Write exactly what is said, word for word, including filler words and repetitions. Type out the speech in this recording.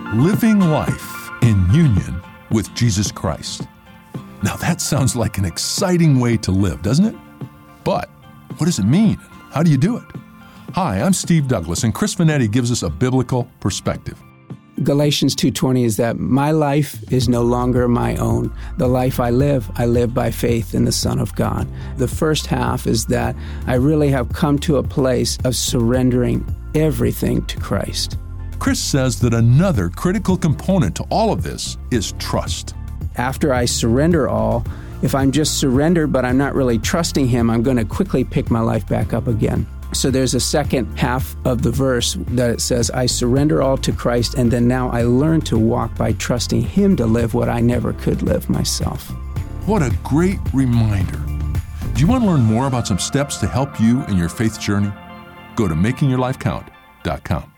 living life in union with Jesus Christ. Now that sounds like an exciting way to live, doesn't it? But what does it mean? How do you do it? Hi, I'm Steve Douglas, and Chris Vanetti gives us a biblical perspective. Galatians two twenty is that my life is no longer my own. The life I live, I live by faith in the Son of God. The first half is that I really have come to a place of surrendering everything to Christ. Chris says that another critical component to all of this is trust. After I surrender all, if I'm just surrendered but I'm not really trusting Him, I'm going to quickly pick my life back up again. So there's a second half of the verse that it says, I surrender all to Christ, and then now I learn to walk by trusting Him to live what I never could live myself. What a great reminder. Do you want to learn more about some steps to help you in your faith journey? Go to making your life count dot com.